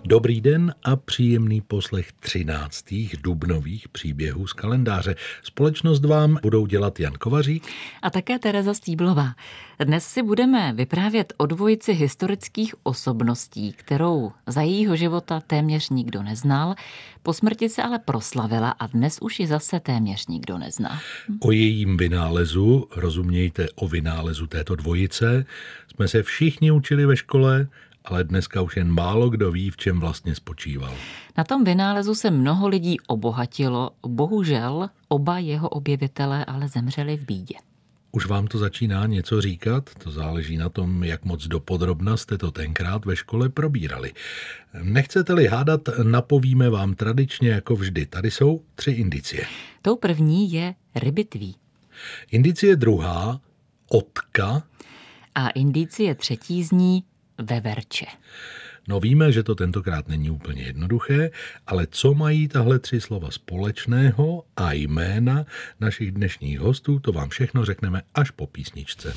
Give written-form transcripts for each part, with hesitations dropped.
Dobrý den a příjemný poslech 13. dubnových příběhů z kalendáře. Společnost vám budou dělat Jan Kovařík a také Tereza Stýblová. Dnes si budeme vyprávět o dvojici historických osobností, kterou za jejího života téměř nikdo neznal. Po smrti se ale proslavila a dnes už ji zase téměř nikdo nezná. O jejím vynálezu, rozumějte o vynálezu této dvojice, jsme se všichni učili ve škole, ale dneska už jen málo kdo ví, v čem vlastně spočíval. Na tom vynálezu se mnoho lidí obohatilo, bohužel oba jeho objevitelé ale zemřeli v bídě. Už vám to začíná něco říkat? To záleží na tom, jak moc dopodrobna jste to tenkrát ve škole probírali. Nechcete-li hádat, napovíme vám tradičně jako vždy. Tady jsou 3 indicie. Tou první je rybitví. Indicie druhá, otka. A indicie třetí zní veverče. No víme, že to tentokrát není úplně jednoduché, ale co mají tahle 3 slova společného a jména našich dnešních hostů, to vám všechno řekneme až po písničce.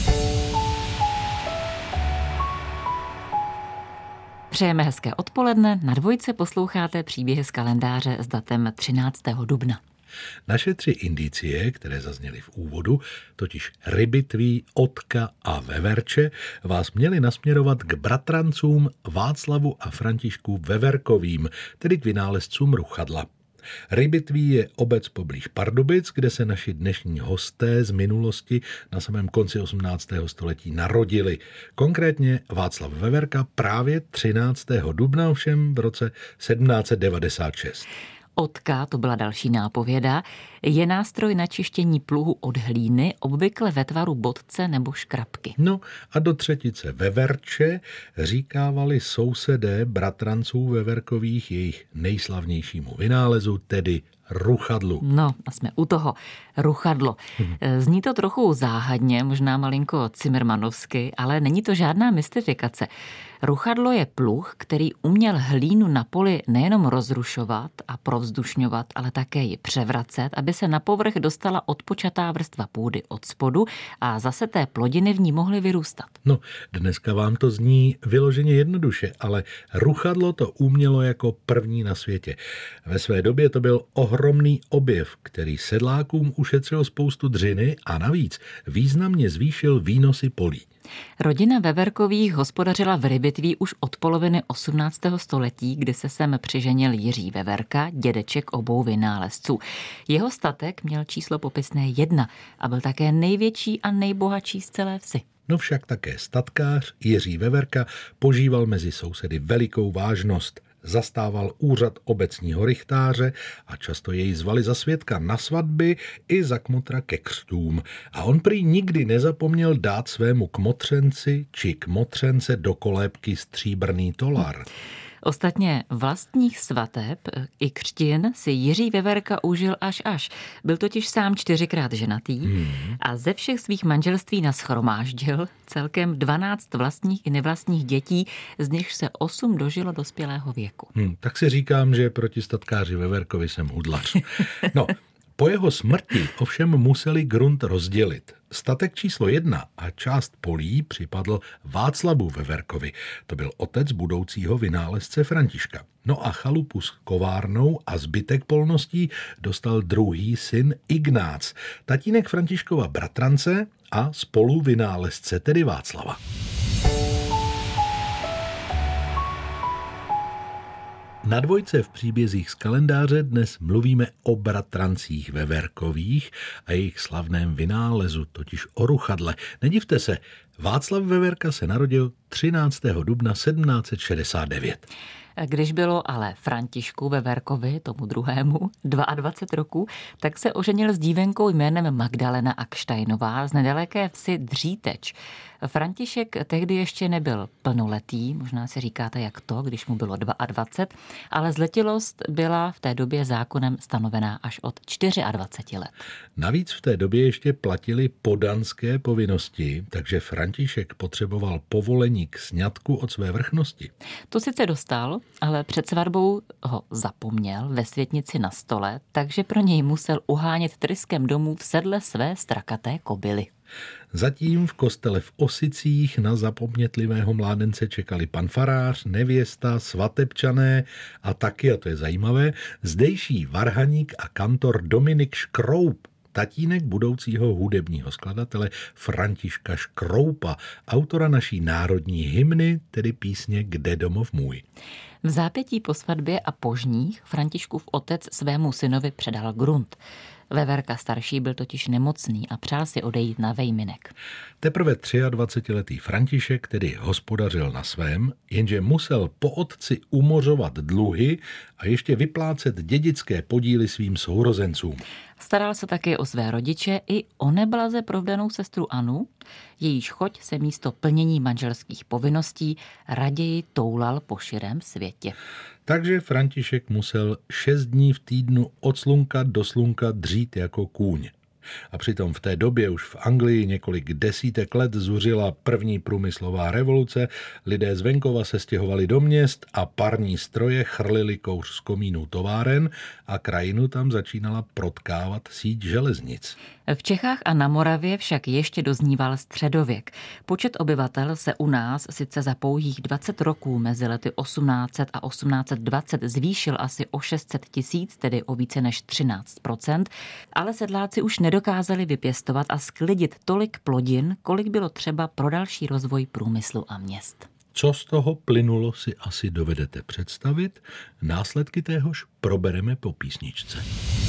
Přejeme hezké odpoledne, na Dvojce posloucháte příběhy z kalendáře s datem 13. dubna. Naše 3 indicie, které zazněly v úvodu, totiž rybitví, otka a veverče, vás měly nasměrovat k bratrancům Václavu a Františku Veverkovým, tedy k vynálezcům ruchadla. Rybitví je obec poblíž Pardubic, kde se naši dnešní hosté z minulosti na samém konci 18. století narodili. Konkrétně Václav Veverka právě 13. dubna, ovšem v roce 1796. Otka, to byla další nápověda, je nástroj na čištění pluhu od hlíny, obvykle ve tvaru bodce nebo škrabky. No a do třetice veverče říkávali sousedé bratranců Veverkových jejich nejslavnějšímu vynálezu, tedy ruchadlu. No a jsme u toho. Ruchadlo. Zní to trochu záhadně, možná malinko cimrmanovsky, ale není to žádná mystifikace. Ruchadlo je pluh, který uměl hlínu na poli nejenom rozrušovat a provzdušňovat, ale také ji převracet, aby se na povrch dostala odpočatá vrstva půdy od spodu a zase té plodiny v ní mohly vyrůstat. No, dneska vám to zní vyloženě jednoduše, ale ruchadlo to umělo jako první na světě. Ve své době to byl ohromný objev, který sedlákům ušetřil spoustu dřiny a navíc významně zvýšil výnosy polí. Rodina Veverkových hospodařila v Rybitví už od poloviny 18. století, kdy se sem přiženil Jiří Veverka, dědeček obou vynálezců. Jeho statek měl číslo popisné 1 a byl také největší a nejbohatší z celé vsi. No však také statkář Jiří Veverka požíval mezi sousedy velikou vážnost. Zastával úřad obecního rychtáře a často jej zvali za svědka na svatby i za kmotra ke křtům. A on prý nikdy nezapomněl dát svému kmotřenci či kmotřence do kolébky stříbrný tolar. Ostatně vlastních svateb i křtin si Jiří Veverka užil až. Byl totiž sám 4krát ženatý a ze všech svých manželství nashromáždil celkem 12 vlastních i nevlastních dětí, z nich se 8 dožilo dospělého věku. Tak si říkám, že proti statkáři Veverkovi jsem hudlař. No, po jeho smrti ovšem museli grunt rozdělit. Statek číslo 1 a část polí připadl Václavu Veverkovi. To byl otec budoucího vynálezce Františka. No a chalupu s kovárnou a zbytek polností dostal druhý syn Ignác, tatínek Františkova bratrance a spoluvynálezce, tedy Václava. Na Dvojce v příbězích z kalendáře dnes mluvíme o bratrancích Veverkových a jejich slavném vynálezu, totiž o ruchadle. Nedivte se, Václav Veverka se narodil 13. dubna 1769. Když bylo ale Františku Veverkovi, tomu druhému, 22 roků, tak se oženil s dívenkou jménem Magdalena Akštajnová z nedaleké vsi Dříteč. František tehdy ještě nebyl plnoletý, možná si říkáte jak to, když mu bylo 22, ale zletilost byla v té době zákonem stanovená až od 24 let. Navíc v té době ještě platily podanské povinnosti, takže František potřeboval povolení k sňatku od své vrchnosti. To sice dostal, ale před svatbou ho zapomněl ve světnici na stole, takže pro něj musel uhánět tryskem domů v sedle své strakaté kobily. Zatím v kostele v Osicích na zapomnětlivého mládence čekali pan farář, nevěsta, svatebčané a taky, a to je zajímavé, zdejší varhaník a kantor Dominik Škroup, tatínek budoucího hudebního skladatele Františka Škroupa, autora naší národní hymny, tedy písně Kde domov můj. V zápětí po svatbě a požních Františkův otec svému synovi předal grunt. Veverka starší byl totiž nemocný a přál si odejít na vejminek. Teprve 23letý František tedy hospodařil na svém, jenže musel po otci umořovat dluhy a ještě vyplácet dědické podíly svým sourozencům. Staral se taky o své rodiče i o neblaze provdanou sestru Anu, jejíž choť se místo plnění manželských povinností raději toulal po širém světě. Takže František musel 6 dní v týdnu od slunka do slunka dřít jako kůň. A přitom v té době už v Anglii několik desítek let zuřila první průmyslová revoluce, lidé z venkova se stěhovali do měst a parní stroje chrlili kouř z komínů továren a krajinu tam začínala protkávat síť železnic. V Čechách a na Moravě však ještě dozníval středověk. Počet obyvatel se u nás sice za pouhých 20 roků mezi lety 1800 a 1820 zvýšil asi o 600 000, tedy o více než 13%, ale sedláci už nedokázali vypěstovat a sklidit tolik plodin, kolik bylo třeba pro další rozvoj průmyslu a měst. Co z toho plynulo, si asi dovedete představit. Následky téhož probereme po písničce.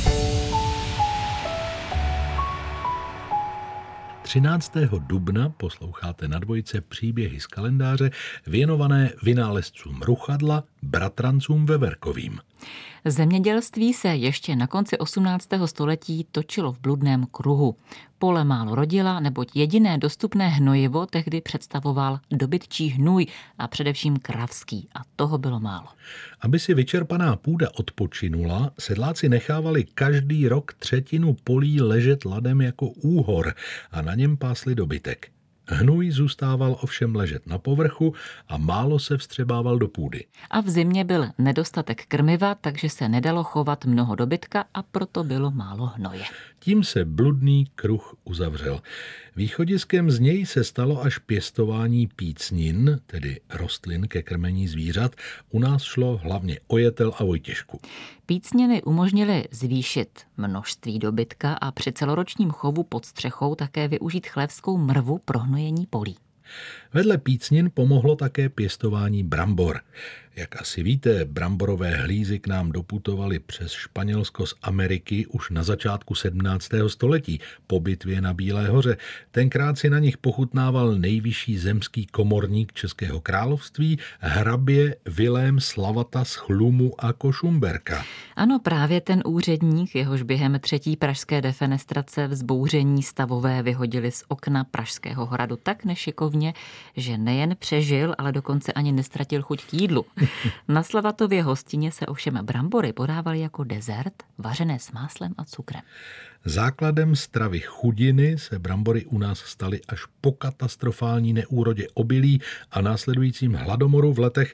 13. dubna posloucháte na Dvojce příběhy z kalendáře věnované vynálezcům ruchadla, bratrancům Veverkovým. Zemědělství se ještě na konci 18. století točilo v bludném kruhu. Pole málo rodila, neboť jediné dostupné hnojivo tehdy představoval dobytčí hnůj a především kravský, a toho bylo málo. Aby si vyčerpaná půda odpočinula, sedláci nechávali každý rok 1/3 polí ležet ladem jako úhor a na něm pásli dobytek. Hnůj zůstával ovšem ležet na povrchu a málo se vstřebával do půdy. A v zimě byl nedostatek krmiva, takže se nedalo chovat mnoho dobytka a proto bylo málo hnoje. Tím se bludný kruh uzavřel. Východiskem z něj se stalo až pěstování pícnin, tedy rostlin ke krmení zvířat. U nás šlo hlavně o jetel a vojtěžku. Pícniny umožnily zvýšit množství dobytka a při celoročním chovu pod střechou také využít chlévskou mrvu pro hnojení polí. Vedle pícnin pomohlo také pěstování brambor. Jak asi víte, bramborové hlízy k nám doputovaly přes Španělsko z Ameriky už na začátku 17. století po bitvě na Bílé hoře. Tenkrát si na nich pochutnával nejvyšší zemský komorník Českého království, hrabě Vilém Slavata z Chlumu a Košumberka. Ano, právě ten úředník, jehož během 3. pražské defenestrace vzbouření stavové vyhodili z okna Pražského hradu tak nešikovně, že nejen přežil, ale dokonce ani nestratil chuť k jídlu. Na Slavatově hostině se ovšem brambory podávaly jako dezert, vařené s máslem a cukrem. Základem stravy chudiny se brambory u nás staly až po katastrofální neúrodě obilí a následujícím hladomoru v letech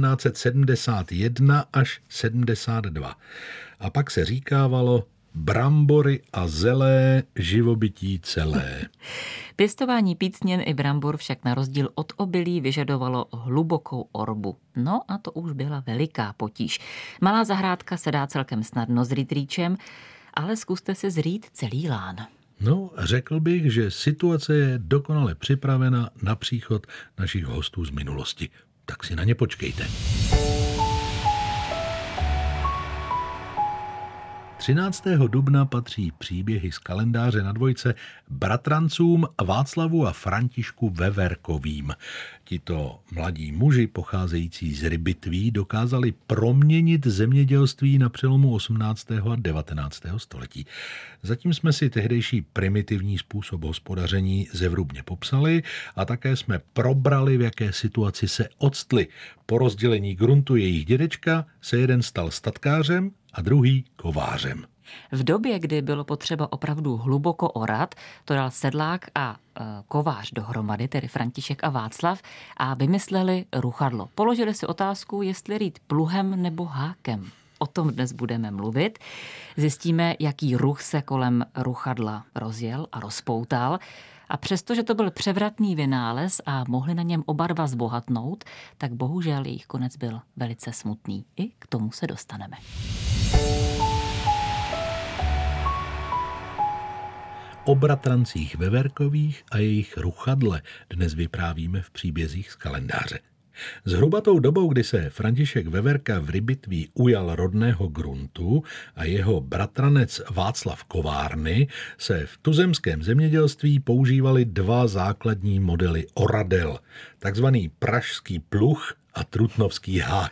1771 až 72. A pak se říkávalo brambory a zelé, živobytí celé. Pěstování pícnin i brambor však na rozdíl od obilí vyžadovalo hlubokou orbu. No a to už byla veliká potíž. Malá zahrádka se dá celkem snadno zrýt rýčem, ale zkuste si zrýt celý lán. No, řekl bych, že situace je dokonale připravena na příchod našich hostů z minulosti. Tak si na ně počkejte. 13. dubna patří příběhy z kalendáře na Dvojce bratrancům Václavu a Františku Veverkovým. Tito mladí muži pocházející z Rybitví dokázali proměnit zemědělství na přelomu 18. a 19. století. Zatím jsme si tehdejší primitivní způsob hospodaření zevrubně popsali a také jsme probrali, v jaké situaci se octli. Po rozdělení gruntu jejich dědečka se jeden stal statkářem a druhý kovářem. V době, kdy bylo potřeba opravdu hluboko orat, to dal sedlák a kovář dohromady, tedy František a Václav, a vymysleli ruchadlo. Položili si otázku, jestli rýt pluhem nebo hákem. O tom dnes budeme mluvit. Zjistíme, jaký ruch se kolem ruchadla rozjel a rozpoutal. A přestože to byl převratný vynález a mohli na něm oba dva zbohatnout, tak bohužel jejich konec byl velice smutný. I k tomu se dostaneme. O bratrancích Veverkových a jejich ruchadle dnes vyprávíme v příbězích z kalendáře. Zhruba tou dobou, kdy se František Veverka v Rybitví ujal rodného gruntu a jeho bratranec Václav Kovárny, se v tuzemském zemědělství používaly dva základní modely oradel, takzvaný pražský pluh a trutnovský hák.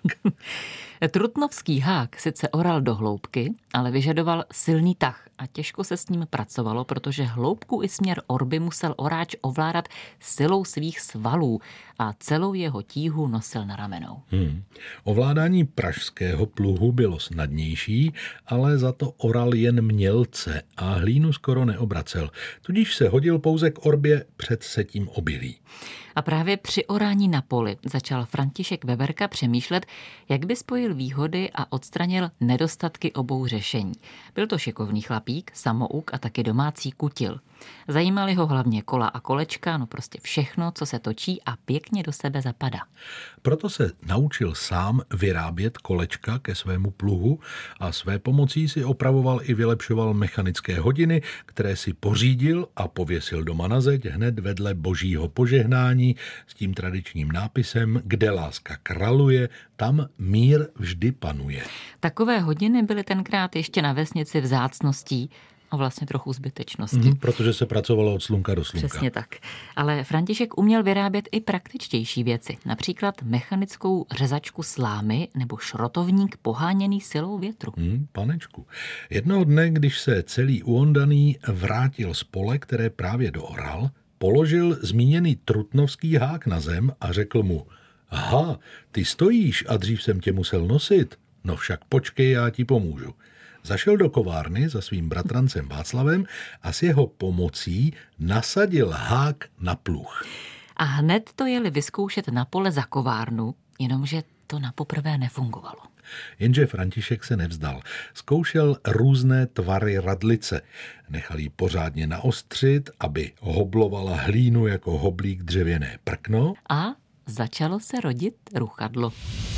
Trutnovský hák sice oral do hloubky, ale vyžadoval silný tah a těžko se s ním pracovalo, protože hloubku i směr orby musel oráč ovládat silou svých svalů a celou jeho tíhu nosil na ramenou. Ovládání pražského pluhu bylo snadnější, ale za to oral jen mělce a hlínu skoro neobracel, tudíž se hodil pouze k orbě před setím obilí. A právě při orání na poli začal František Veverka přemýšlet, jak by spojil výhody a odstranil nedostatky obou řešení. Byl to šikovný chlapík, samouk a taky domácí kutil. Zajímaly ho hlavně kola a kolečka, no prostě všechno, co se točí a pěkně do sebe zapadá. Proto se naučil sám vyrábět kolečka ke svému pluhu a své pomocí si opravoval i vylepšoval mechanické hodiny, které si pořídil a pověsil doma na zeď hned vedle božího požehnání s tím tradičním nápisem: kde láska kraluje, tam mír vždy panuje. Takové hodiny byly tenkrát ještě na vesnici vzácností a vlastně trochu zbytečností. Protože se pracovalo od slunka do slunka. Přesně tak. Ale František uměl vyrábět i praktičtější věci. Například mechanickou řezačku slámy nebo šrotovník poháněný silou větru. Panečku. Jednoho dne, když se celý uondaný vrátil z pole, které právě dooral, položil zmíněný trutnovský hák na zem a řekl mu: aha, ty stojíš a dřív jsem tě musel nosit. No však počkej, já ti pomůžu. Zašel do kovárny za svým bratrancem Václavem a s jeho pomocí nasadil hák na pluh. A hned to jeli vyzkoušet na pole za kovárnu, jenomže to napoprvé nefungovalo. Jenže František se nevzdal. Zkoušel různé tvary radlice. Nechal ji pořádně naostřit, aby hoblovala hlínu jako hoblík dřevěné prkno. A začalo se rodit ruchadlo.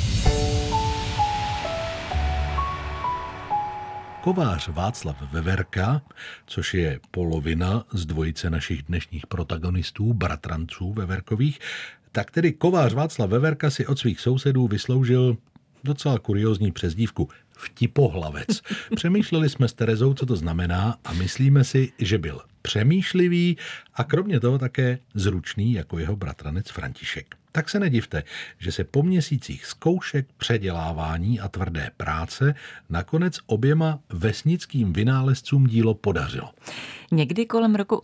Kovář Václav Veverka, což je polovina z dvojice našich dnešních protagonistů, bratranců Veverkových, tak tedy kovář Václav Veverka si od svých sousedů vysloužil docela kuriózní přezdívku vtipohlavec. Přemýšleli jsme s Terezou, co to znamená, a myslíme si, že byl přemýšlivý a kromě toho také zručný jako jeho bratranec František. Tak se nedivte, že se po měsících zkoušek, předělávání a tvrdé práce nakonec oběma vesnickým vynálezcům dílo podařilo. Někdy kolem roku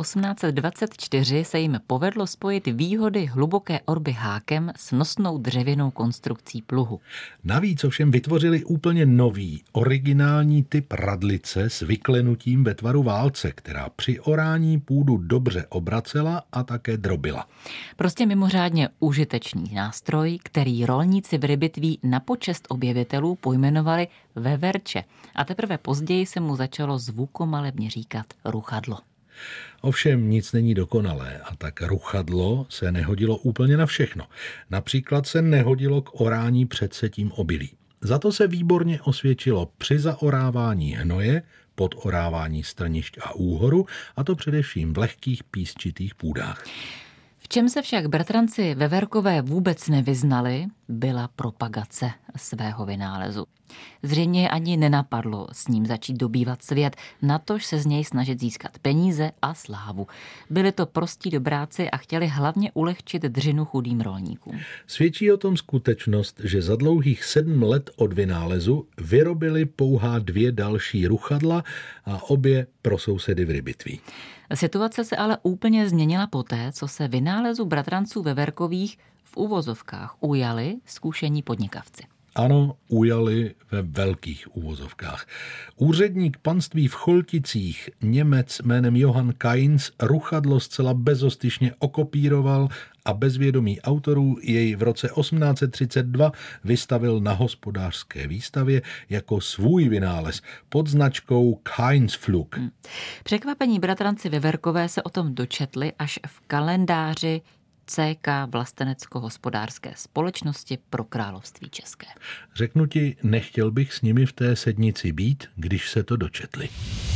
1824 se jim povedlo spojit výhody hluboké orby hákem s nosnou dřevěnou konstrukcí pluhu. Navíc ovšem vytvořili úplně nový, originální typ radlice s vyklenutím ve tvaru válce, která při orání půdu dobře obracela a také drobila. Prostě mimořádně užitečný nástroj, který rolníci v Rybitví na počest objevitelů pojmenovali veverče. A teprve později se mu začalo zvukomalebně říkat ruchadlo. Ovšem nic není dokonalé a tak ruchadlo se nehodilo úplně na všechno. Například se nehodilo k orání před setím obilí. Za to se výborně osvědčilo při zaorávání hnoje, podorávání strnišť a úhoru, a to především v lehkých písčitých půdách. V čem se však bratranci Veverkové vůbec nevyznali, byla propagace svého vynálezu. Zřejmě je ani nenapadlo s ním začít dobývat svět, natož se z něj snažit získat peníze a slávu. Byli to prostí dobráci a chtěli hlavně ulehčit dřinu chudým rolníkům. Svědčí o tom skutečnost, že za dlouhých 7 let od vynálezu vyrobili pouhá 2 další ruchadla a obě pro sousedy v Rybitví. Situace se ale úplně změnila poté, co se vynálezu bratranců Veverkových v uvozovkách ujali zkušení podnikavci. Ano, ujali ve velkých uvozovkách. Úředník panství v Cholticích, Němec jménem Johann Kainz, ruchadlo zcela bezostyšně okopíroval a bez vědomí autorů jej v roce 1832 vystavil na hospodářské výstavě jako svůj vynález pod značkou Kainzflug. Překvapení bratranci Veverkové se o tom dočetli až v kalendáři CK Vlastenecko-hospodářské společnosti pro království české. Řeknu ti, nechtěl bych s nimi v té sednici být, když se to dočetli.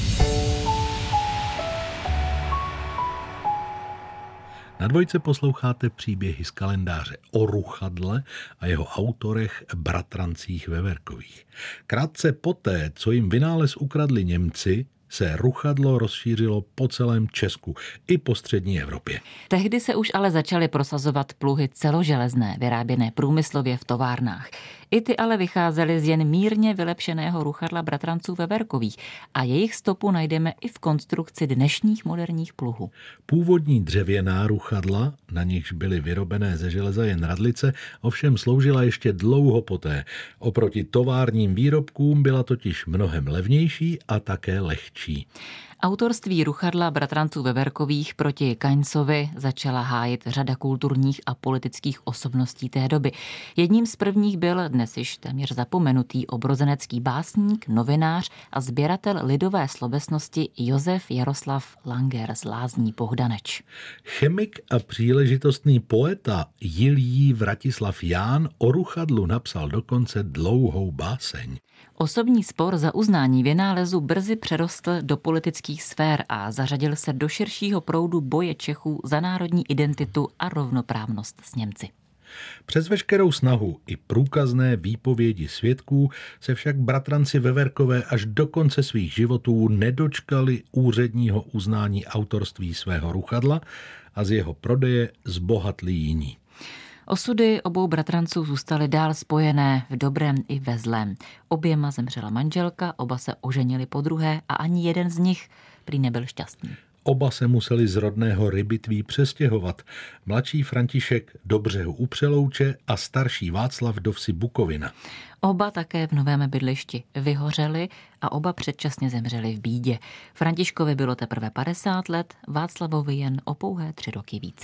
Na Dvojce posloucháte příběhy z kalendáře o ruchadle a jeho autorech bratrancích Veverkových. Krátce poté, co jim vynález ukradli Němci, se ruchadlo rozšířilo po celém Česku i po střední Evropě. Tehdy se už ale začaly prosazovat pluhy celoželezné, vyráběné průmyslově v továrnách. I ty ale vycházely z jen mírně vylepšeného ruchadla bratranců Veverkových a jejich stopu najdeme i v konstrukci dnešních moderních pluhů. Původní dřevěná ruchadla, na nichž byly vyrobené ze železa jen radlice, ovšem sloužila ještě dlouho poté. Oproti továrním výrobkům byla totiž mnohem levnější a také lehčí. Autorství ruchadla bratranců Veverkových proti Kainzovi začala hájit řada kulturních a politických osobností té doby. Jedním z prvních byl dnes již téměř zapomenutý obrozenecký básník, novinář a sběratel lidové slovesnosti Josef Jaroslav Langer z Lázní Bohdaneč. Chemik a příležitostný poeta Jiljí Vratislav Ján o ruchadlu napsal dokonce dlouhou báseň. Osobní spor za uznání vynálezu brzy přerostl do politických sfér a zařadil se do širšího proudu boje Čechů za národní identitu a rovnoprávnost s Němci. Přes veškerou snahu i průkazné výpovědi svědků se však bratranci Veverkové až do konce svých životů nedočkali úředního uznání autorství svého ruchadla a z jeho prodeje zbohatli jiní. Osudy obou bratranců zůstaly dál spojené v dobrém i ve zlém. Oběma zemřela manželka, oba se oženili podruhé a ani jeden z nich prý nebyl šťastný. Oba se museli z rodného Rybitví přestěhovat. Mladší František do Břehu u Přelouče a starší Václav do vsi Bukovina. Oba také v novém bydlišti vyhořeli a oba předčasně zemřeli v bídě. Františkovi bylo teprve 50 let, Václavovi jen o pouhé 3 roky více.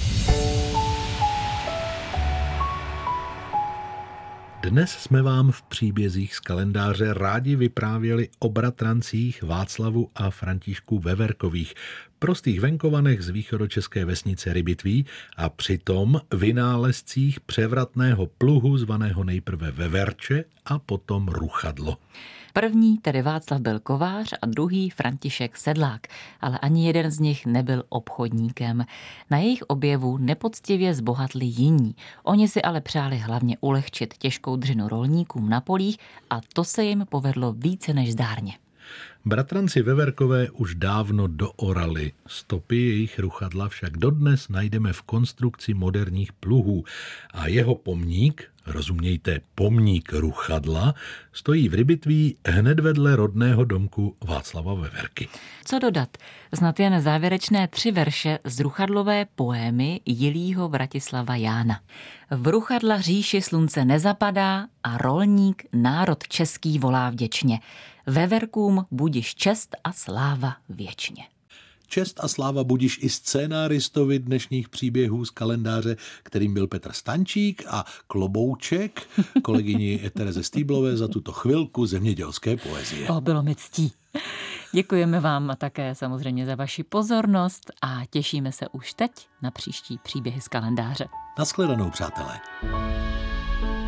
Dnes jsme vám v příbězích z kalendáře rádi vyprávěli o bratrancích Václavu a Františku Veverkových, prostých venkovanech z východočeské vesnice Rybitví a přitom vynálezcích převratného pluhu zvaného nejprve veverče a potom ruchadlo. První, tedy Václav, byl kovář a druhý František sedlák, ale ani jeden z nich nebyl obchodníkem. Na jejich objevu nepoctivě zbohatli jiní. Oni si ale přáli hlavně ulehčit těžkou dřinu rolníkům na polích a to se jim povedlo více než zdárně. Bratranci Veverkové už dávno doorali, stopy jejich ruchadla však dodnes najdeme v konstrukci moderních pluhů a jeho pomník, rozumějte pomník ruchadla, stojí v Rybitví hned vedle rodného domku Václava Veverky. Co dodat? Snad jen závěrečné 3 verše z ruchadlové poémy Jilího Vratislava Jána. V ruchadla říši slunce nezapadá a rolník národ český volá vděčně. Veverkům budiš čest a sláva věčně. Čest a sláva budiš i scénáristovi dnešních příběhů z kalendáře, kterým byl Petr Stančík, a klobouček kolegyni Tereze Stýblové za tuto chvilku zemědělské poezie. Bylo mi ctí. Děkujeme vám také samozřejmě za vaši pozornost a těšíme se už teď na příští příběhy z kalendáře. Nashledanou, přátelé.